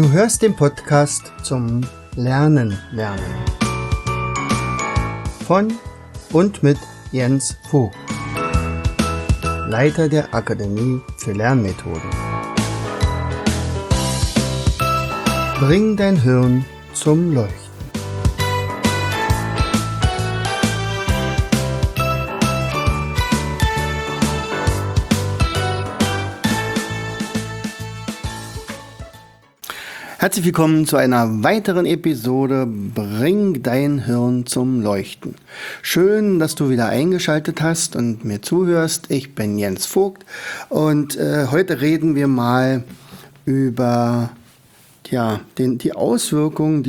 Du hörst den Podcast zum Lernen. Von und mit Jens Vogt, Leiter der Akademie für Lernmethoden. Bring dein Hirn zum Leuchten. Herzlich willkommen zu einer weiteren Episode Bring dein Hirn zum Leuchten. Schön, dass du wieder eingeschaltet hast und mir zuhörst. Ich bin Jens Vogt und heute reden wir mal über die Auswirkungen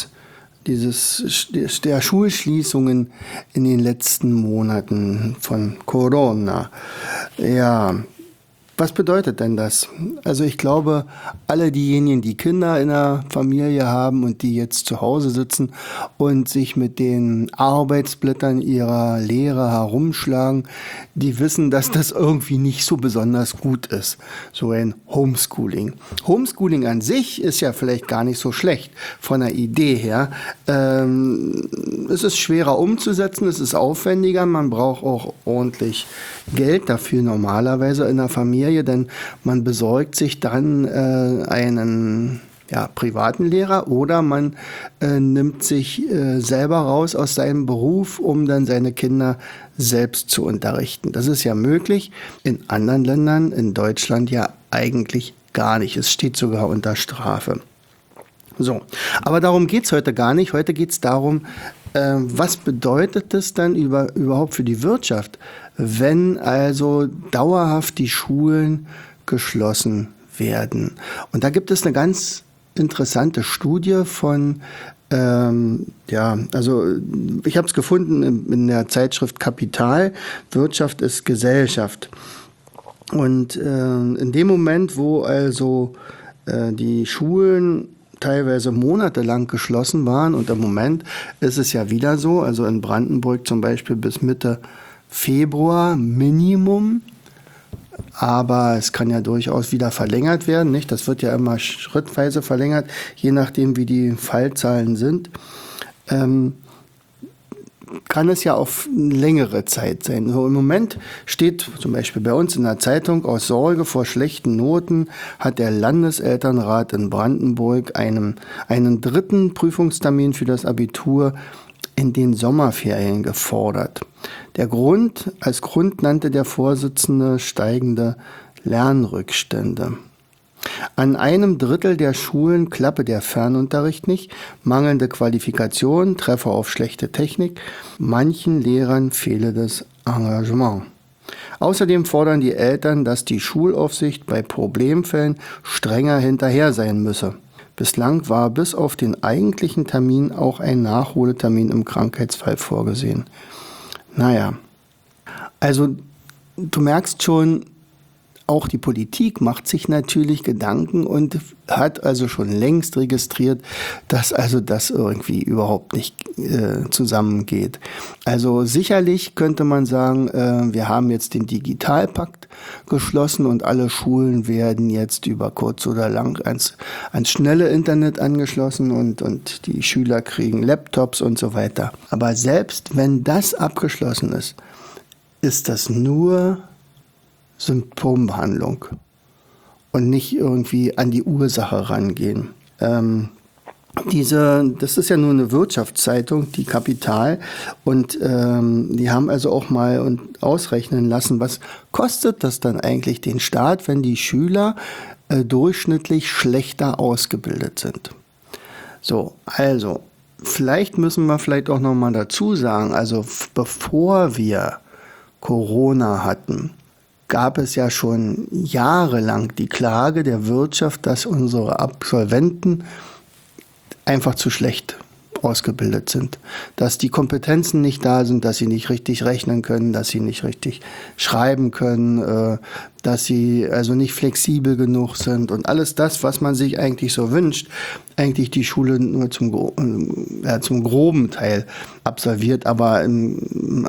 der Schulschließungen in den letzten Monaten von Corona. Ja. Was bedeutet denn das? Also ich glaube, alle diejenigen, die Kinder in der Familie haben und die jetzt zu Hause sitzen und sich mit den Arbeitsblättern ihrer Lehrer herumschlagen, die wissen, dass das irgendwie nicht so besonders gut ist. So ein Homeschooling. Homeschooling an sich ist ja vielleicht gar nicht so schlecht von der Idee her. Es ist schwerer umzusetzen, es ist aufwendiger, man braucht auch ordentlich Geld dafür normalerweise in der Familie, denn man besorgt sich dann einen privaten Lehrer oder man nimmt sich selber raus aus seinem Beruf, um dann seine Kinder selbst zu unterrichten. Das ist ja möglich, in anderen Ländern, in Deutschland ja eigentlich gar nicht. Es steht sogar unter Strafe. So, aber darum geht's heute gar nicht. Heute geht's darum, was bedeutet das dann überhaupt für die Wirtschaft, wenn also dauerhaft die Schulen geschlossen werden. Und da gibt es eine ganz interessante Studie von, ich habe es gefunden in der Zeitschrift Kapital, Wirtschaft ist Gesellschaft. Und in dem Moment, wo also die Schulen teilweise monatelang geschlossen waren, und im Moment ist es ja wieder so, also in Brandenburg zum Beispiel bis Mitte Februar Minimum, aber es kann ja durchaus wieder verlängert werden, nicht? Das wird ja immer schrittweise verlängert, je nachdem wie die Fallzahlen sind. Kann es ja auf längere Zeit sein. So im Moment steht zum Beispiel bei uns in der Zeitung, aus Sorge vor schlechten Noten hat der Landeselternrat in Brandenburg einen dritten Prüfungstermin für das Abitur in den Sommerferien gefordert. Als Grund nannte der Vorsitzende steigende Lernrückstände. An einem Drittel der Schulen klappe der Fernunterricht nicht, mangelnde Qualifikation, Treffer auf schlechte Technik, manchen Lehrern fehle das Engagement. Außerdem fordern die Eltern, dass die Schulaufsicht bei Problemfällen strenger hinterher sein müsse. Bislang war bis auf den eigentlichen Termin auch ein Nachholtermin im Krankheitsfall vorgesehen. Naja, also du merkst schon, auch die Politik macht sich natürlich Gedanken und hat also schon längst registriert, dass also das irgendwie überhaupt nicht zusammengeht. Also sicherlich könnte man sagen, wir haben jetzt den Digitalpakt geschlossen und alle Schulen werden jetzt über kurz oder lang ans schnelle Internet angeschlossen und die Schüler kriegen Laptops und so weiter. Aber selbst wenn das abgeschlossen ist, ist das nur Symptombehandlung und nicht irgendwie an die Ursache rangehen. Das ist ja nur eine Wirtschaftszeitung, die Kapital, und die haben also auch mal ausrechnen lassen, was kostet das dann eigentlich den Staat, wenn die Schüler durchschnittlich schlechter ausgebildet sind. So, also vielleicht müssen wir auch noch mal dazu sagen, also bevor wir Corona hatten, gab es ja schon jahrelang die Klage der Wirtschaft, dass unsere Absolventen einfach zu schlecht ausgebildet sind, dass die Kompetenzen nicht da sind, dass sie nicht richtig rechnen können, dass sie nicht richtig schreiben können, dass sie also nicht flexibel genug sind und alles das, was man sich eigentlich so wünscht, eigentlich die Schule nur zum groben Teil absolviert, aber im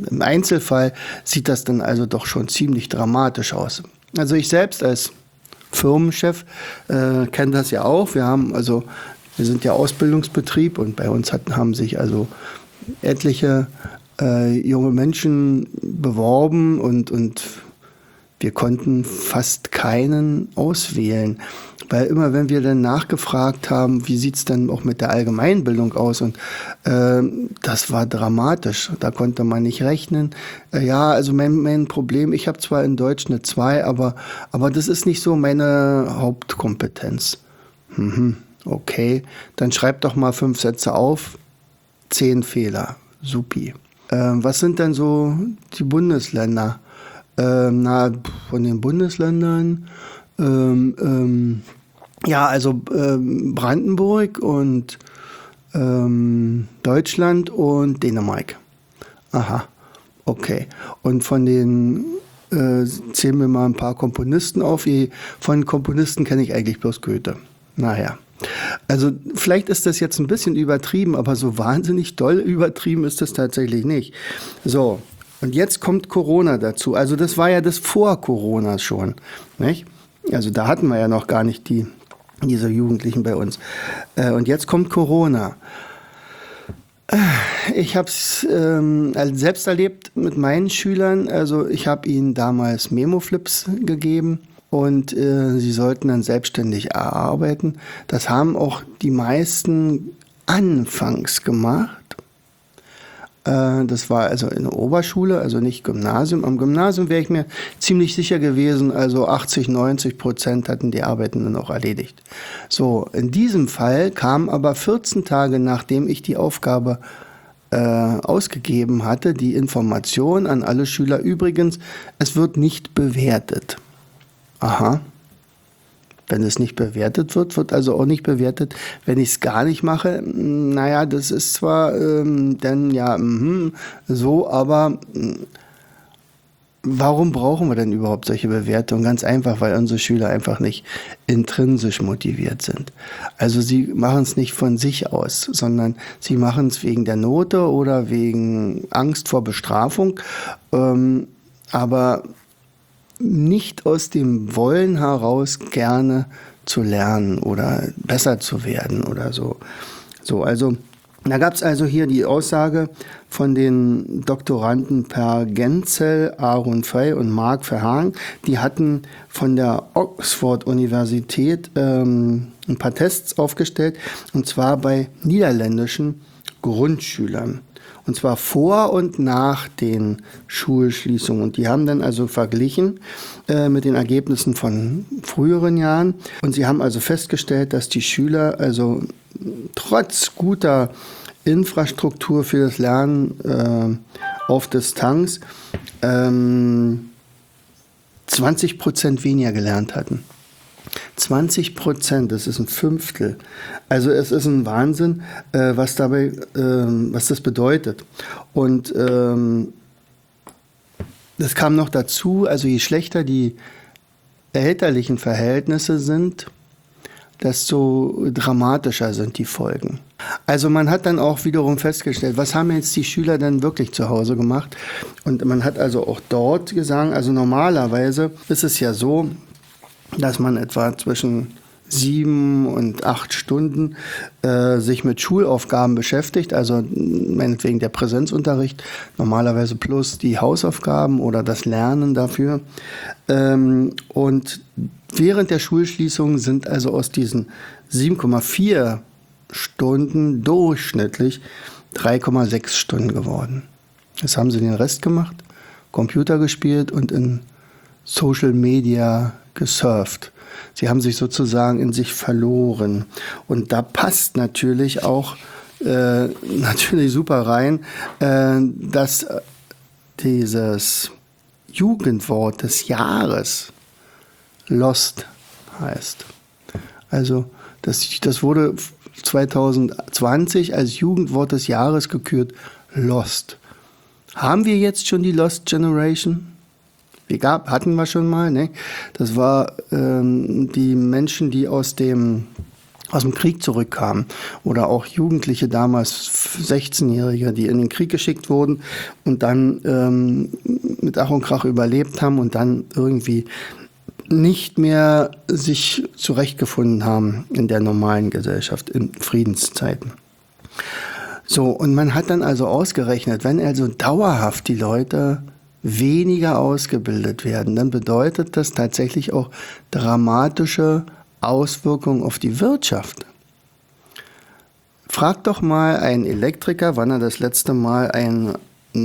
Einzelfall sieht das dann also doch schon ziemlich dramatisch aus. Also ich selbst als Firmenchef kennt das ja auch. Wir sind ja Ausbildungsbetrieb und bei uns haben sich also etliche junge Menschen beworben und wir konnten fast keinen auswählen. Weil immer, wenn wir dann nachgefragt haben, wie sieht es denn auch mit der Allgemeinbildung aus? Und das war dramatisch. Da konnte man nicht rechnen. Also mein Problem, ich habe zwar in Deutsch eine 2, aber das ist nicht so meine Hauptkompetenz. Okay, dann schreib doch mal 5 Sätze auf. 10 Fehler. Supi. Was sind denn so die Bundesländer? Von den Bundesländern, Brandenburg und Deutschland und Dänemark. Aha, okay. Und von den zählen wir mal ein paar Komponisten auf. Von Komponisten kenne ich eigentlich bloß Goethe. Naja. Also vielleicht ist das jetzt ein bisschen übertrieben, aber so wahnsinnig doll übertrieben ist das tatsächlich nicht. So, und jetzt kommt Corona dazu. Also das war ja das vor Corona schon, nicht? Also da hatten wir ja noch gar nicht diese Jugendlichen bei uns. Und jetzt kommt Corona. Ich habe es selbst erlebt mit meinen Schülern. Also ich habe ihnen damals Memoflips gegeben. Und sie sollten dann selbstständig arbeiten. Das haben auch die meisten anfangs gemacht. Das war also in der Oberschule, also nicht Gymnasium. Am Gymnasium wäre ich mir ziemlich sicher gewesen, also 80-90% hatten die Arbeiten dann auch erledigt. So, in diesem Fall kam aber 14 Tage, nachdem ich die Aufgabe ausgegeben hatte, die Information an alle Schüler. Übrigens, es wird nicht bewertet. Aha. Wenn es nicht bewertet wird also auch nicht bewertet, wenn ich es gar nicht mache. Naja, das ist zwar so, aber warum brauchen wir denn überhaupt solche Bewertungen? Ganz einfach, weil unsere Schüler einfach nicht intrinsisch motiviert sind. Also sie machen es nicht von sich aus, sondern sie machen es wegen der Note oder wegen Angst vor Bestrafung. Aber nicht aus dem Wollen heraus gerne zu lernen oder besser zu werden oder so. Also da gab es also hier die Aussage von den Doktoranden Per Genzel, Aaron Frey und Mark Verhagen. Die hatten von der Oxford-Universität ein paar Tests aufgestellt, und zwar bei niederländischen Grundschülern. Und zwar vor und nach den Schulschließungen. Und die haben dann also verglichen mit den Ergebnissen von früheren Jahren. Und sie haben also festgestellt, dass die Schüler also trotz guter Infrastruktur für das Lernen auf Distanz 20% weniger gelernt hatten. 20%, das ist ein Fünftel. Also es ist ein Wahnsinn, was das bedeutet. Und das kam noch dazu, also je schlechter die elterlichen Verhältnisse sind, desto dramatischer sind die Folgen. Also man hat dann auch wiederum festgestellt, was haben jetzt die Schüler denn wirklich zu Hause gemacht? Und man hat also auch dort gesagt, also normalerweise ist es ja so, dass man etwa zwischen 7 und 8 Stunden sich mit Schulaufgaben beschäftigt, also meinetwegen der Präsenzunterricht, normalerweise plus die Hausaufgaben oder das Lernen dafür. Und während der Schulschließung sind also aus diesen 7,4 Stunden durchschnittlich 3,6 Stunden geworden. Jetzt haben sie den Rest gemacht, Computer gespielt und in Social Media gesurft. Sie haben sich sozusagen in sich verloren. Und da passt natürlich auch super rein, dass dieses Jugendwort des Jahres Lost heißt. Also das wurde 2020 als Jugendwort des Jahres gekürt, Lost. Haben wir jetzt schon die Lost Generation? Hatten wir schon mal, ne? Das war die Menschen, die aus dem Krieg zurückkamen, oder auch Jugendliche damals, 16-Jährige, die in den Krieg geschickt wurden und dann mit Ach und Krach überlebt haben und dann irgendwie nicht mehr sich zurechtgefunden haben in der normalen Gesellschaft, in Friedenszeiten. So, und man hat dann also ausgerechnet, wenn also dauerhaft die Leute weniger ausgebildet werden, dann bedeutet das tatsächlich auch dramatische Auswirkungen auf die Wirtschaft. Frag doch mal einen Elektriker, wann er das letzte Mal eine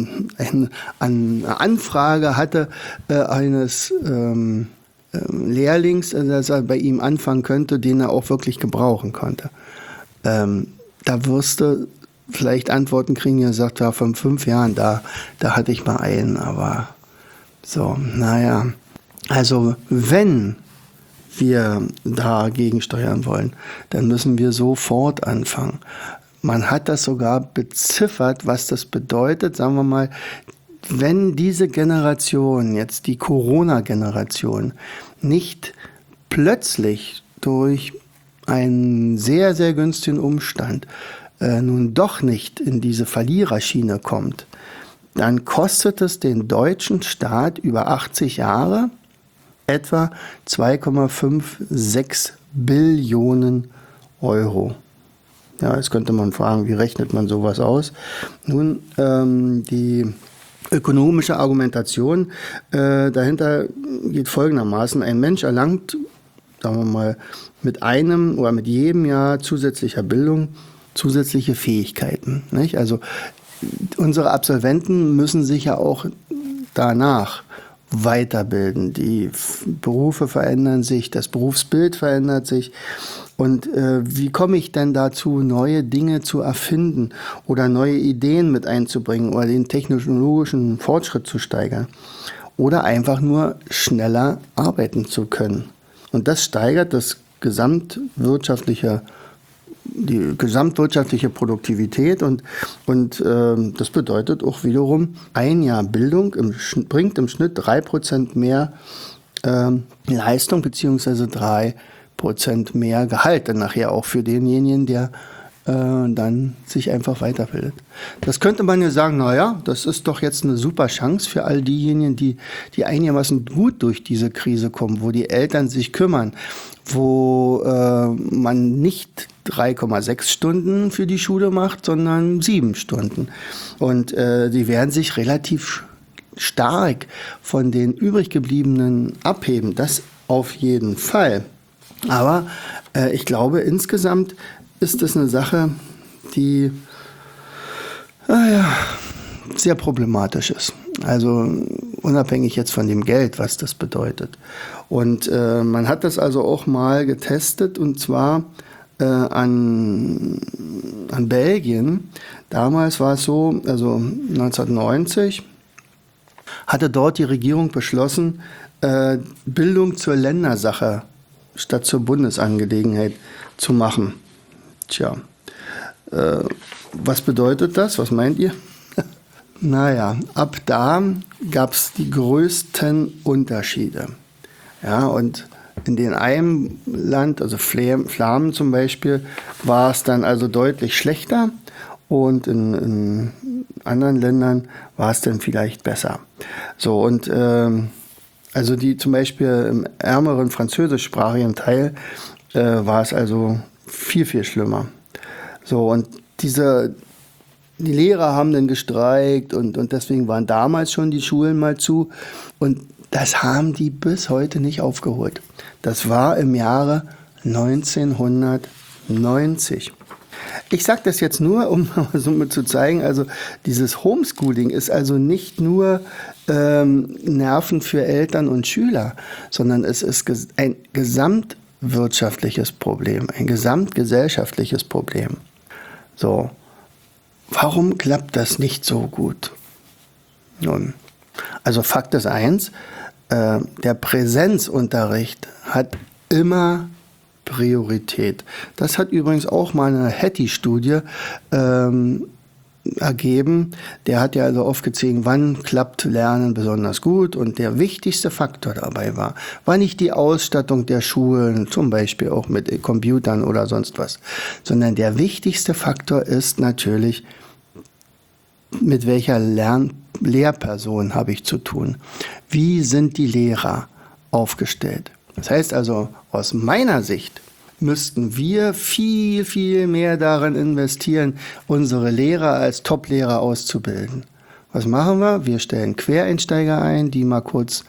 Anfrage hatte eines Lehrlings, dass er bei ihm anfangen könnte, den er auch wirklich gebrauchen konnte. Da wirst du vielleicht Antworten kriegen, er sagt, ja, vor 5 Jahren, da hatte ich mal einen, aber so, naja. Also wenn wir dagegen steuern wollen, dann müssen wir sofort anfangen. Man hat das sogar beziffert, was das bedeutet, sagen wir mal, wenn diese Generation, jetzt die Corona-Generation, nicht plötzlich durch einen sehr, sehr günstigen Umstand nun doch nicht in diese Verliererschiene kommt, dann kostet es den deutschen Staat über 80 Jahre etwa 2,56 Billionen Euro. Ja, jetzt könnte man fragen, wie rechnet man sowas aus? Nun, die ökonomische Argumentation dahinter geht folgendermaßen. Ein Mensch erlangt, sagen wir mal, mit einem oder mit jedem Jahr zusätzlicher Bildung zusätzliche Fähigkeiten. Nicht? Also unsere Absolventen müssen sich ja auch danach weiterbilden. Die Berufe verändern sich, das Berufsbild verändert sich. Und wie komme ich denn dazu, neue Dinge zu erfinden oder neue Ideen mit einzubringen oder den technologischen Fortschritt zu steigern oder einfach nur schneller arbeiten zu können? Und das steigert die gesamtwirtschaftliche Produktivität und das bedeutet auch wiederum, ein Jahr Bildung bringt im Schnitt 3% mehr Leistung beziehungsweise 3% mehr Gehalt dann nachher auch für denjenigen, der dann sich einfach weiterbildet. Das könnte man ja sagen, naja, das ist doch jetzt eine super Chance für all diejenigen, die einigermaßen gut durch diese Krise kommen, wo die Eltern sich kümmern, wo man nicht 3,6 Stunden für die Schule macht, sondern 7 Stunden. Und die werden sich relativ stark von den übrig gebliebenen abheben. Das auf jeden Fall. Aber ich glaube, insgesamt ist es eine Sache, die sehr problematisch ist. Also unabhängig jetzt von dem Geld, was das bedeutet. Und man hat das also auch mal getestet, und zwar an Belgien. Damals war es so, also 1990, hatte dort die Regierung beschlossen, Bildung zur Ländersache statt zur Bundesangelegenheit zu machen. Tja, was bedeutet das? Was meint ihr? Naja, ab da gab es die größten Unterschiede. Ja, und in den einen Land, also Flamen zum Beispiel, war es dann also deutlich schlechter und in anderen Ländern war es dann vielleicht besser. So, und also die zum Beispiel im ärmeren französischsprachigen Teil war es also viel, viel schlimmer. So, und die Lehrer haben dann gestreikt und deswegen waren damals schon die Schulen mal zu. Und das haben die bis heute nicht aufgeholt. Das war im Jahre 1990. Ich sage das jetzt nur, um so zu zeigen, also dieses Homeschooling ist also nicht nur Nerven für Eltern und Schüler, sondern es ist ein gesamtwirtschaftliches Problem, ein gesamtgesellschaftliches Problem. So, warum klappt das nicht so gut? Nun, also Fakt ist eins, der Präsenzunterricht hat immer Priorität. Das hat übrigens auch mal eine Hattie-Studie ergeben. Der hat ja also aufgezeigt, wann klappt Lernen besonders gut, und der wichtigste Faktor dabei war nicht die Ausstattung der Schulen, zum Beispiel auch mit Computern oder sonst was, sondern der wichtigste Faktor ist natürlich, mit welcher Lehrperson habe ich zu tun? Wie sind die Lehrer? aufgestellt. Das heißt also, aus meiner Sicht müssten wir viel, viel mehr darin investieren, unsere Lehrer als Top-Lehrer auszubilden. Was machen wir? Wir stellen Quereinsteiger ein, die mal kurz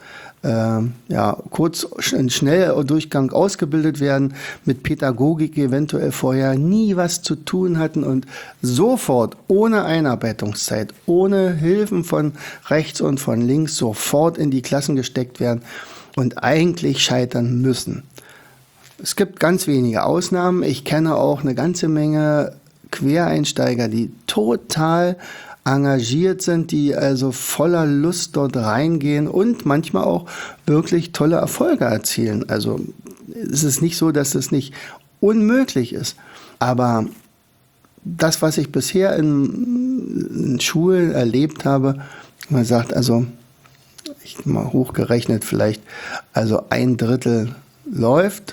in Schnelldurchgang ausgebildet werden, mit Pädagogik eventuell vorher nie was zu tun hatten und sofort ohne Einarbeitungszeit, ohne Hilfen von rechts und von links sofort in die Klassen gesteckt werden und eigentlich scheitern müssen. Es gibt ganz wenige Ausnahmen. Ich kenne auch eine ganze Menge Quereinsteiger, die total engagiert sind, die also voller Lust dort reingehen und manchmal auch wirklich tolle Erfolge erzielen. Also es ist nicht so, dass es nicht unmöglich ist. Aber das, was ich bisher in Schulen erlebt habe, man sagt also, ich mal hochgerechnet vielleicht, also 1/3 läuft,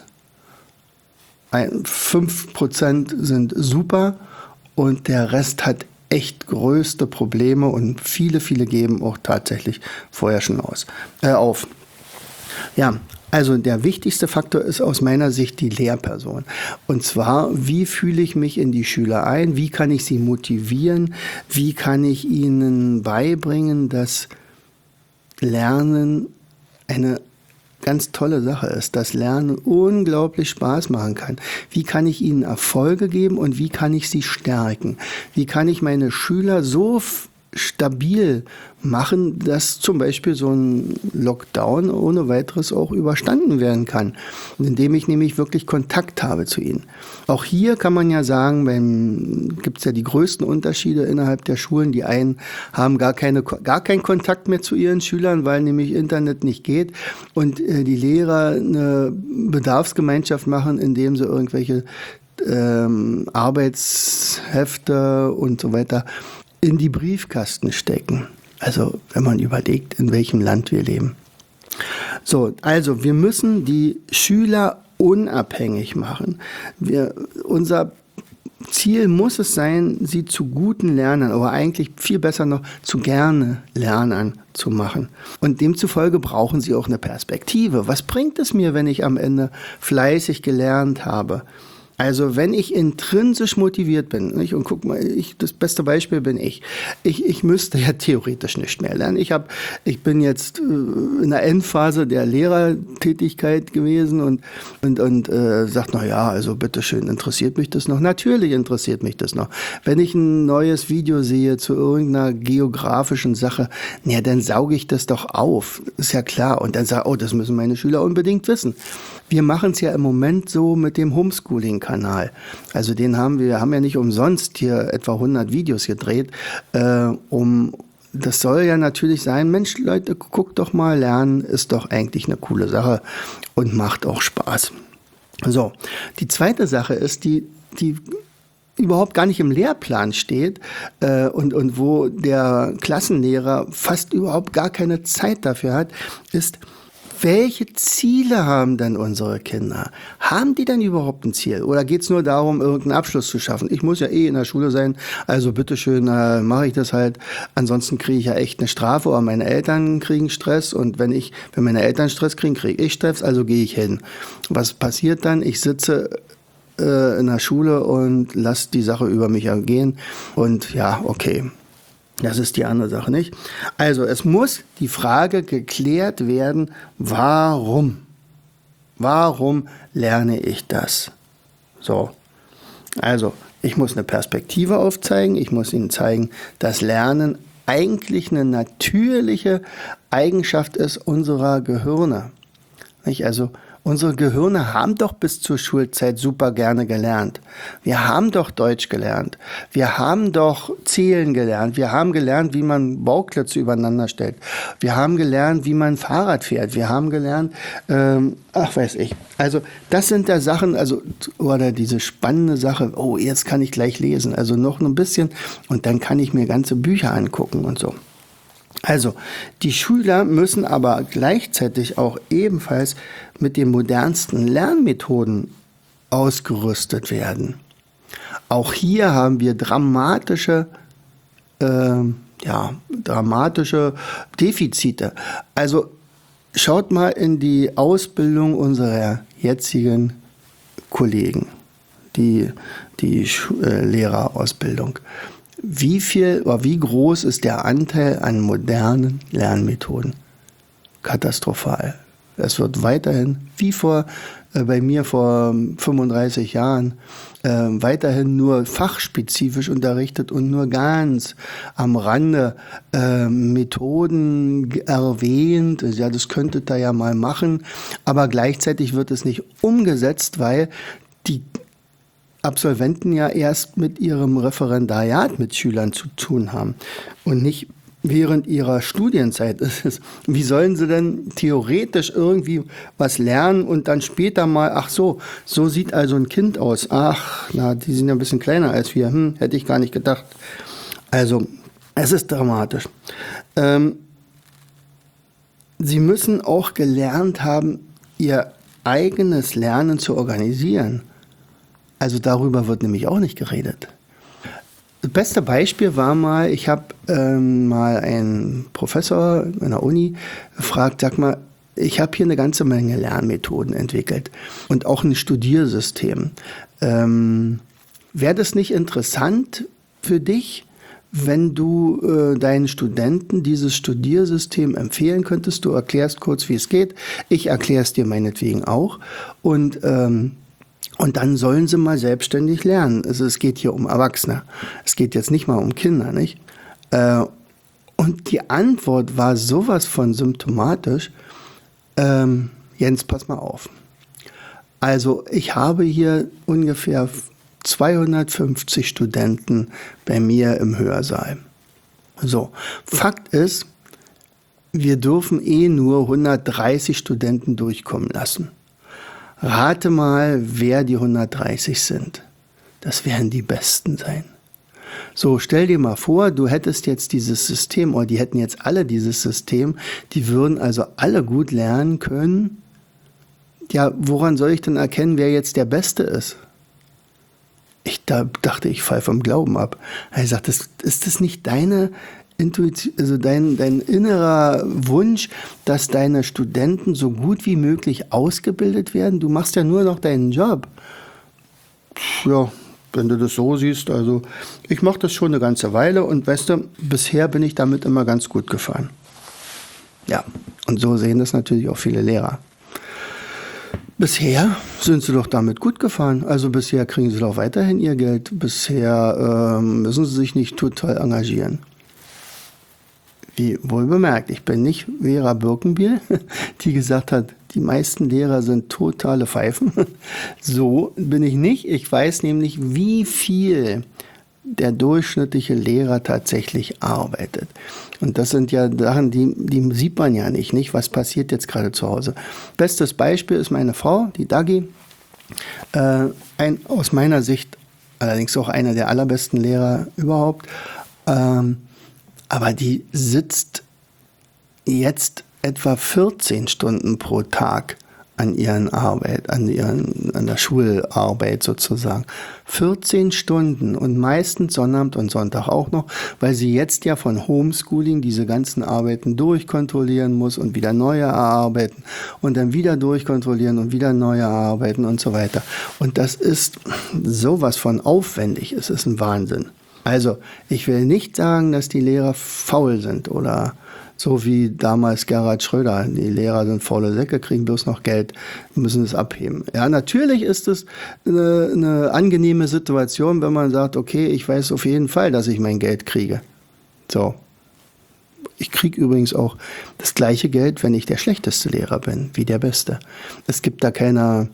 5% sind super und der Rest hat echt größte Probleme und viele geben auch tatsächlich vorher schon auf. Ja, also der wichtigste Faktor ist aus meiner Sicht die Lehrperson. Und zwar, wie fühle ich mich in die Schüler ein? Wie kann ich sie motivieren? Wie kann ich ihnen beibringen, dass Lernen eine ganz tolle Sache ist, dass Lernen unglaublich Spaß machen kann. Wie kann ich ihnen Erfolge geben und wie kann ich sie stärken? Wie kann ich meine Schüler so stabil machen, dass zum Beispiel so ein Lockdown ohne weiteres auch überstanden werden kann, indem ich nämlich wirklich Kontakt habe zu ihnen. Auch hier kann man ja sagen, gibt es ja die größten Unterschiede innerhalb der Schulen. Die einen haben gar keinen Kontakt mehr zu ihren Schülern, weil nämlich Internet nicht geht und die Lehrer eine Bedarfsgemeinschaft machen, indem sie irgendwelche Arbeitshefte und so weiter in die Briefkasten stecken. Also wenn man überlegt, in welchem Land wir leben. So, also wir müssen die Schüler unabhängig machen. Unser Ziel muss es sein, sie zu guten Lernern, aber eigentlich viel besser noch zu gerne Lernern zu machen. Und demzufolge brauchen sie auch eine Perspektive. Was bringt es mir, wenn ich am Ende fleißig gelernt habe? Also wenn ich intrinsisch motiviert bin, nicht? Und guck mal, das beste Beispiel bin ich. Ich müsste ja theoretisch nicht mehr lernen. Ich bin jetzt in der Endphase der Lehrertätigkeit gewesen und sagt, na ja, also bitteschön, interessiert mich das noch? Natürlich interessiert mich das noch. Wenn ich ein neues Video sehe zu irgendeiner geografischen Sache, ja, dann sauge ich das doch auf. Ist ja klar. Und dann sage ich, oh, das müssen meine Schüler unbedingt wissen. Wir machen es ja im Moment so mit dem Homeschooling-Kanal. Also wir haben ja nicht umsonst hier etwa 100 Videos gedreht, das soll ja natürlich sein, Mensch, Leute, guckt doch mal, Lernen ist doch eigentlich eine coole Sache und macht auch Spaß. So, die zweite Sache ist, die überhaupt gar nicht im Lehrplan steht und wo der Klassenlehrer fast überhaupt gar keine Zeit dafür hat, ist, welche Ziele haben denn unsere Kinder? Haben die denn überhaupt ein Ziel? Oder geht es nur darum, irgendeinen Abschluss zu schaffen? Ich muss ja in der Schule sein, also bitteschön, mache ich das halt. Ansonsten kriege ich ja echt eine Strafe oder meine Eltern kriegen Stress. Und wenn meine Eltern Stress kriegen, kriege ich Stress, also gehe ich hin. Was passiert dann? Ich sitze in der Schule und lasse die Sache über mich ergehen. Und ja, okay. Das ist die andere Sache, nicht? Also es muss die Frage geklärt werden, warum? Warum lerne ich das? So, also ich muss eine Perspektive aufzeigen, ich muss Ihnen zeigen, dass Lernen eigentlich eine natürliche Eigenschaft ist unserer Gehirne. Nicht? Also unsere Gehirne haben doch bis zur Schulzeit super gerne gelernt. Wir haben doch Deutsch gelernt. Wir haben doch Zählen gelernt. Wir haben gelernt, wie man Bauklötze übereinander stellt. Wir haben gelernt, wie man Fahrrad fährt. Wir haben gelernt, weiß ich. Also das sind da Sachen, oder diese spannende Sache, oh, jetzt kann ich gleich lesen. Also noch ein bisschen und dann kann ich mir ganze Bücher angucken und so. Also, die Schüler müssen aber gleichzeitig auch ebenfalls mit den modernsten Lernmethoden ausgerüstet werden. Auch hier haben wir dramatische Defizite. Also, Schaut mal in die Ausbildung unserer jetzigen Kollegen, die Lehrerausbildung. Wie groß ist der Anteil an modernen Lernmethoden? Katastrophal. Es wird weiterhin, wie bei mir vor 35 Jahren, weiterhin nur fachspezifisch unterrichtet und nur ganz am Rande Methoden erwähnt. Ja, das könntet ihr ja mal machen, aber gleichzeitig wird es nicht umgesetzt, weil die Absolventen ja erst mit ihrem Referendariat mit Schülern zu tun haben und nicht während ihrer Studienzeit. Wie sollen sie denn theoretisch irgendwie was lernen und dann später mal, ach so sieht also ein Kind aus. Ach, na, die sind ja ein bisschen kleiner als wir. Hätte ich gar nicht gedacht. Also, es ist dramatisch. Sie müssen auch gelernt haben, ihr eigenes Lernen zu organisieren. Also darüber wird nämlich auch nicht geredet. Das beste Beispiel war mal, ich habe mal einen Professor in der Uni gefragt, sag mal, ich habe hier eine ganze Menge Lernmethoden entwickelt und auch ein Studiersystem. Wäre das nicht interessant für dich, wenn du deinen Studenten dieses Studiersystem empfehlen könntest? Du erklärst kurz, wie es geht. Ich erkläre es dir meinetwegen auch. Und dann sollen sie mal selbstständig lernen. Also es geht hier um Erwachsene. Es geht jetzt nicht mal um Kinder, nicht? Und die Antwort war sowas von symptomatisch. Jens, pass mal auf. Also ich habe hier ungefähr 250 Studenten bei mir im Hörsaal. So, Fakt ist, wir dürfen nur 130 Studenten durchkommen lassen. Rate mal, wer die 130 sind. Das werden die Besten sein. So, stell dir mal vor, du hättest jetzt dieses System, oder die hätten jetzt alle dieses System, die würden also alle gut lernen können. Ja, woran soll ich denn erkennen, wer jetzt der Beste ist? Dachte, ich falle vom Glauben ab. Er sagt, ist das nicht deine Intuition, also dein innerer Wunsch, dass deine Studenten so gut wie möglich ausgebildet werden? Du machst ja nur noch deinen Job. Ja, wenn du das so siehst, also ich mache das schon eine ganze Weile und weißt du, bisher bin ich damit immer ganz gut gefahren. Ja, und so sehen das natürlich auch viele Lehrer. Bisher sind sie doch damit gut gefahren. Also bisher kriegen sie doch weiterhin ihr Geld. Bisher müssen sie sich nicht total engagieren. Wie wohl bemerkt, ich bin nicht Vera Birkenbiel, die gesagt hat, die meisten Lehrer sind totale Pfeifen. So bin ich nicht. Ich weiß nämlich, wie viel der durchschnittliche Lehrer tatsächlich arbeitet. Und das sind ja Sachen, die sieht man ja nicht. Was passiert jetzt gerade zu Hause? Bestes Beispiel ist meine Frau, die Dagi. Aus meiner Sicht allerdings auch einer der allerbesten Lehrer überhaupt. Aber die sitzt jetzt etwa 14 Stunden pro Tag an der Schularbeit sozusagen. 14 Stunden und meistens Sonnabend und Sonntag auch noch, weil sie jetzt ja von Homeschooling diese ganzen Arbeiten durchkontrollieren muss und wieder neue erarbeiten und dann wieder durchkontrollieren und wieder neue erarbeiten und so weiter. Und das ist sowas von aufwendig. Es ist ein Wahnsinn. Also, ich will nicht sagen, dass die Lehrer faul sind oder so wie damals Gerhard Schröder. Die Lehrer sind faule Säcke, kriegen bloß noch Geld, müssen es abheben. Ja, natürlich ist es eine angenehme Situation, wenn man sagt, okay, ich weiß auf jeden Fall, dass ich mein Geld kriege. So. Ich kriege übrigens auch das gleiche Geld, wenn ich der schlechteste Lehrer bin, wie der Beste. Es gibt da keine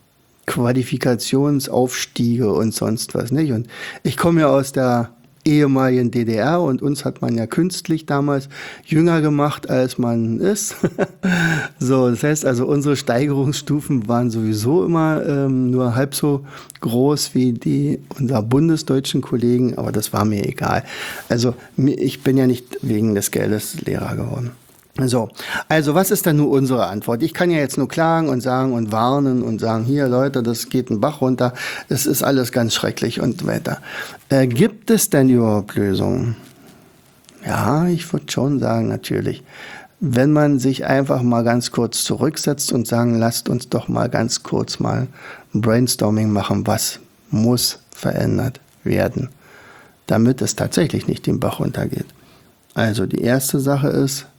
Qualifikationsaufstiege und sonst was nicht. Und ich komme ja aus der ehemaligen DDR und uns hat man ja künstlich damals jünger gemacht, als man ist. So, das heißt also, unsere Steigerungsstufen waren sowieso immer nur halb so groß wie die unserer bundesdeutschen Kollegen, aber das war mir egal. Also ich bin ja nicht wegen des Geldes Lehrer geworden. So, also was ist denn nun unsere Antwort? Ich kann ja jetzt nur klagen und sagen und warnen und sagen, hier Leute, das geht einen Bach runter, es ist alles ganz schrecklich und weiter. Gibt es denn überhaupt Lösungen? Ja, ich würde schon sagen, natürlich. wenn man sich einfach mal ganz kurz zurücksetzt und sagen, lasst uns doch mal ganz kurz mal ein Brainstorming machen, was muss verändert werden, damit es tatsächlich nicht den Bach runtergeht. Also die erste Sache ist,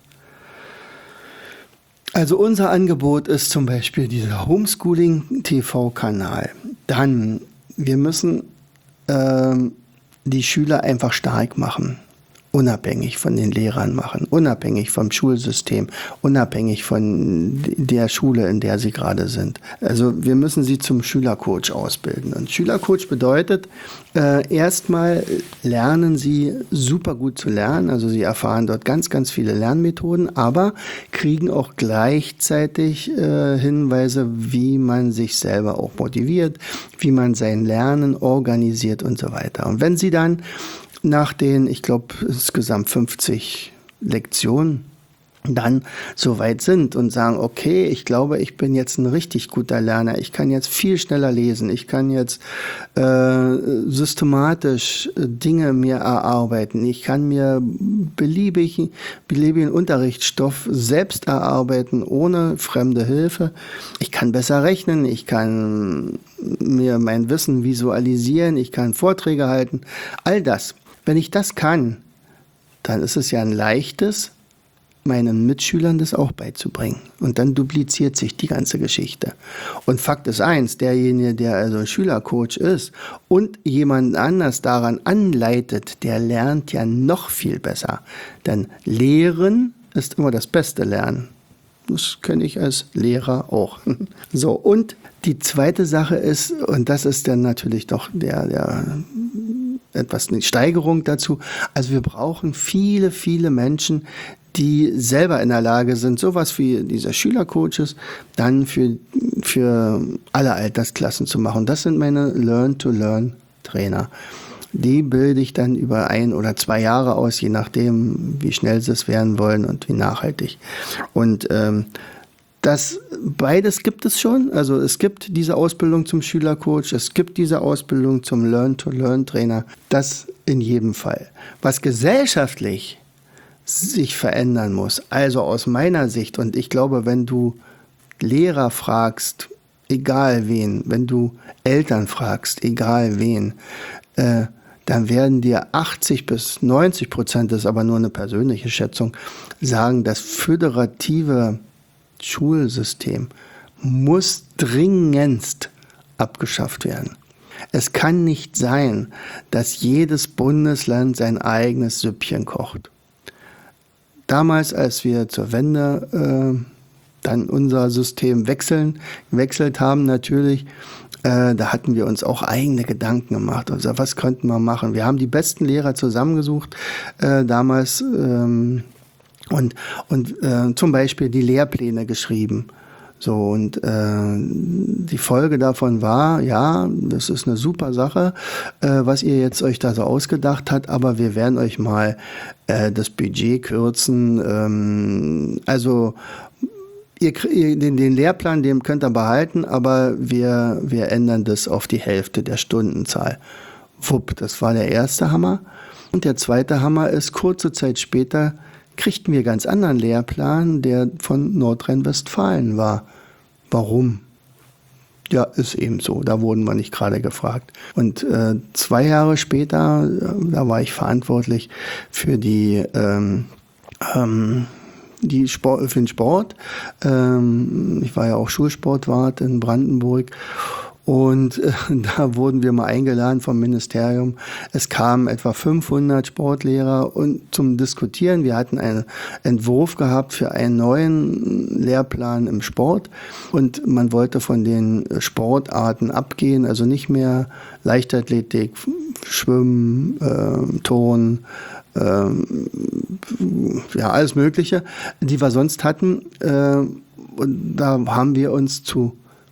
also unser Angebot ist zum Beispiel dieser Homeschooling-TV-Kanal. Dann, wir müssen die Schüler einfach stark machen. Unabhängig von den Lehrern machen, unabhängig vom Schulsystem, unabhängig von der Schule, in der sie gerade sind. Also wir müssen sie zum Schülercoach ausbilden. Und Schülercoach bedeutet, erstmal lernen sie super gut zu lernen, also sie erfahren dort ganz, ganz viele Lernmethoden, aber kriegen auch gleichzeitig Hinweise, wie man sich selber auch motiviert, wie man sein Lernen organisiert und so weiter. Und wenn sie dann nach den, ich glaube, insgesamt 50 Lektionen dann so weit sind und sagen, okay, ich glaube, ich bin jetzt ein richtig guter Lerner, ich kann jetzt viel schneller lesen, ich kann jetzt systematisch Dinge mir erarbeiten, ich kann mir beliebigen Unterrichtsstoff selbst erarbeiten, ohne fremde Hilfe, ich kann besser rechnen, ich kann mir mein Wissen visualisieren, ich kann Vorträge halten, all das. Wenn ich das kann, dann ist es ja ein leichtes, meinen Mitschülern das auch beizubringen. Und dann dupliziert sich die ganze Geschichte. Und Fakt ist eins, derjenige, der also Schülercoach ist und jemanden anders daran anleitet, der lernt ja noch viel besser. Denn Lehren ist immer das beste Lernen. Das kenne ich als Lehrer auch. So, und die zweite Sache ist, und das ist dann natürlich doch etwas eine Steigerung dazu. Also wir brauchen viele, viele Menschen, die selber in der Lage sind, sowas wie diese Schülercoaches dann für alle Altersklassen zu machen. Das sind meine Learn-to-Learn-Trainer. Die bilde ich dann über 1 oder 2 Jahre aus, je nachdem, wie schnell sie es werden wollen und wie nachhaltig. Und beides gibt es schon. Also es gibt diese Ausbildung zum Schülercoach, es gibt diese Ausbildung zum Learn-to-Learn-Trainer. Das in jedem Fall. Was gesellschaftlich sich verändern muss, also aus meiner Sicht, und ich glaube, wenn du Lehrer fragst, egal wen, wenn du Eltern fragst, egal wen, dann werden dir 80-90%, das ist aber nur eine persönliche Schätzung, sagen, das föderative Schulsystem muss dringendst abgeschafft werden. Es kann nicht sein, dass jedes Bundesland sein eigenes Süppchen kocht. Damals, als wir zur Wende dann unser System gewechselt haben natürlich, da hatten wir uns auch eigene Gedanken gemacht. Also was könnten wir machen? Wir haben die besten Lehrer zusammengesucht damals und zum Beispiel die Lehrpläne geschrieben. So, und die Folge davon war, ja, das ist eine super Sache, was ihr jetzt euch da so ausgedacht habt, aber wir werden euch mal das Budget kürzen. Also den Lehrplan, den könnt ihr behalten, aber wir ändern das auf die Hälfte der Stundenzahl. Wupp, das war der erste Hammer. Und der zweite Hammer ist, kurze Zeit später kriegten wir ganz anderen Lehrplan, der von Nordrhein-Westfalen war. Warum? Ja, ist eben so. Da wurden wir nicht gerade gefragt. Und 2 Jahre später, da war ich verantwortlich für für den Sport. Ich war ja auch Schulsportwart in Brandenburg. Und da wurden wir mal eingeladen vom Ministerium. Es kamen etwa 500 Sportlehrer zum Diskutieren. Wir hatten einen Entwurf gehabt für einen neuen Lehrplan im Sport. Und man wollte von den Sportarten abgehen, also nicht mehr Leichtathletik, Schwimmen, Turnen, ja, alles Mögliche, die wir sonst hatten. Und da haben wir uns zu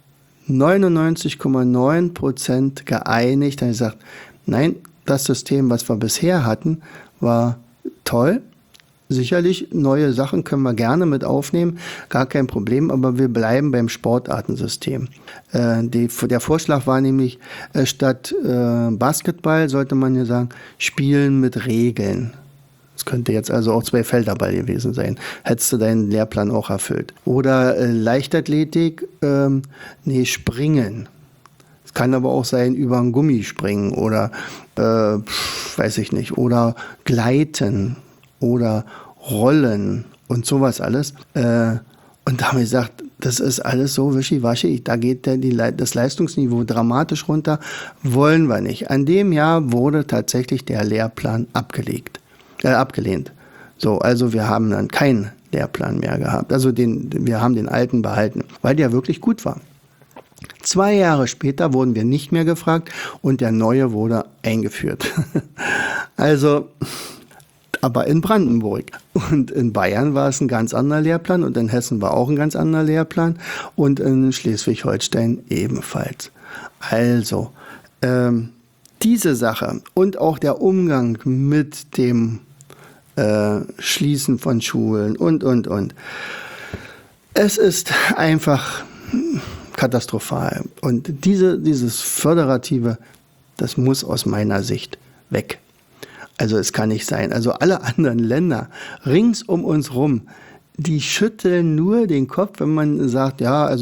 99,9% geeinigt. Da habe ich gesagt, nein, das System, was wir bisher hatten, war toll. Sicherlich, neue Sachen können wir gerne mit aufnehmen, gar kein Problem, aber wir bleiben beim Sportartensystem. Der Vorschlag war nämlich, statt Basketball sollte man ja sagen, Spielen mit Regeln. Das könnte jetzt also auch 2 Felderball gewesen sein. Hättest du deinen Lehrplan auch erfüllt. Oder Leichtathletik, Springen. Es kann aber auch sein, über einen Gummi springen oder, weiß ich nicht, oder Gleiten oder Rollen und sowas alles. Und da haben wir gesagt, das ist alles so wischiwaschi, da geht das Leistungsniveau dramatisch runter, wollen wir nicht. An dem Jahr wurde tatsächlich der Lehrplan abgelehnt. So, also wir haben dann keinen Lehrplan mehr gehabt. Also wir haben den alten behalten, weil der wirklich gut war. 2 Jahre später wurden wir nicht mehr gefragt und der neue wurde eingeführt. Also, aber in Brandenburg. Und in Bayern war es ein ganz anderer Lehrplan und in Hessen war auch ein ganz anderer Lehrplan und in Schleswig-Holstein ebenfalls. Also, diese Sache und auch der Umgang mit dem Schließen von Schulen und. Es ist einfach katastrophal. Und dieses Föderative, das muss aus meiner Sicht weg. Also es kann nicht sein. Also alle anderen Länder rings um uns rum, die schütteln nur den Kopf, wenn man sagt,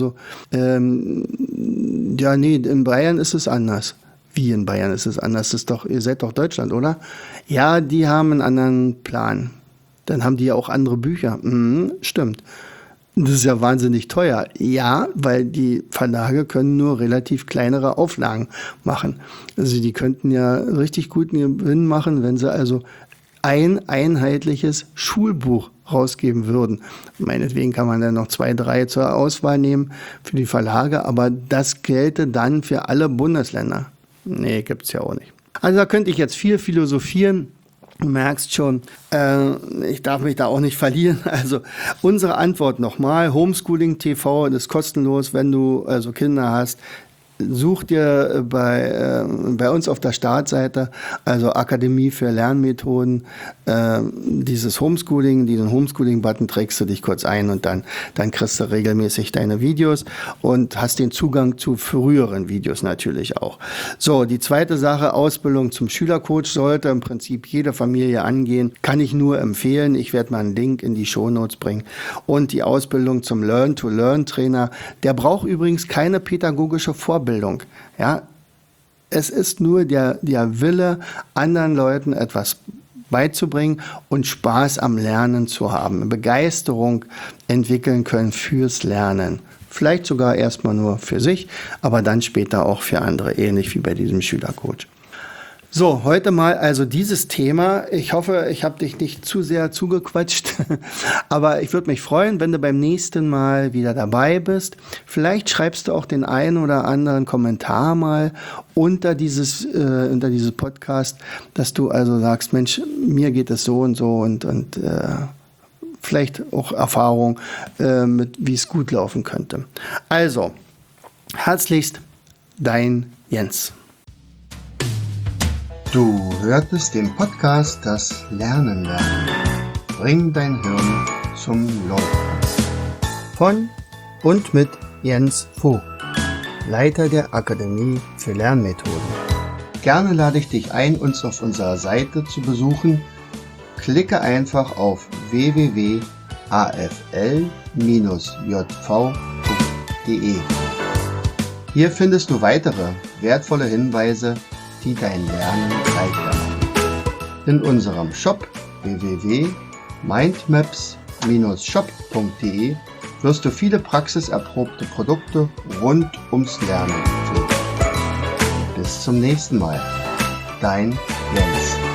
in Bayern ist es anders. Wie in Bayern ist es anders? Ihr seid doch Deutschland, oder? Ja, die haben einen anderen Plan. Dann haben die ja auch andere Bücher. Stimmt. Das ist ja wahnsinnig teuer. Ja, weil die Verlage können nur relativ kleinere Auflagen machen. Also die könnten ja richtig guten Gewinn machen, wenn sie also ein einheitliches Schulbuch rausgeben würden. Meinetwegen kann man dann noch 2, 3 zur Auswahl nehmen für die Verlage, aber das gelte dann für alle Bundesländer. Nee, gibt's ja auch nicht. Also da könnte ich jetzt viel philosophieren. Du merkst schon, ich darf mich da auch nicht verlieren. Also unsere Antwort nochmal, Homeschooling TV, das ist kostenlos, wenn du also Kinder hast. Such dir bei uns auf der Startseite, also Akademie für Lernmethoden, diesen Homeschooling-Button trägst du dich kurz ein und dann kriegst du regelmäßig deine Videos und hast den Zugang zu früheren Videos natürlich auch. So, die zweite Sache, Ausbildung zum Schülercoach sollte im Prinzip jede Familie angehen. Kann ich nur empfehlen. Ich werde mal einen Link in die Shownotes bringen. Und die Ausbildung zum Learn-to-Learn-Trainer, der braucht übrigens keine pädagogische Vorbildung. Ja, es ist nur der Wille, anderen Leuten etwas beizubringen und Spaß am Lernen zu haben, Begeisterung entwickeln können fürs Lernen. Vielleicht sogar erstmal nur für sich, aber dann später auch für andere, ähnlich wie bei diesem Schülercoach. So, heute mal also dieses Thema. Ich hoffe, ich habe dich nicht zu sehr zugequatscht, aber ich würde mich freuen, wenn du beim nächsten Mal wieder dabei bist. Vielleicht schreibst du auch den einen oder anderen Kommentar mal unter dieses Podcast, dass du also sagst, Mensch, mir geht es so und so und vielleicht auch Erfahrung mit, wie es gut laufen könnte. Also, herzlichst, dein Jens. Du hörtest den Podcast Das Lernen lernen. Bring dein Hirn zum Laufen. Von und mit Jens Vogt, Leiter der Akademie für Lernmethoden. Gerne lade ich dich ein, uns auf unserer Seite zu besuchen. Klicke einfach auf www.afl-jv.de. Hier findest du weitere wertvolle Hinweise, die dein Lernen leichter machen. In unserem Shop www.mindmaps-shop.de wirst du viele praxiserprobte Produkte rund ums Lernen finden. Bis zum nächsten Mal. Dein Jens.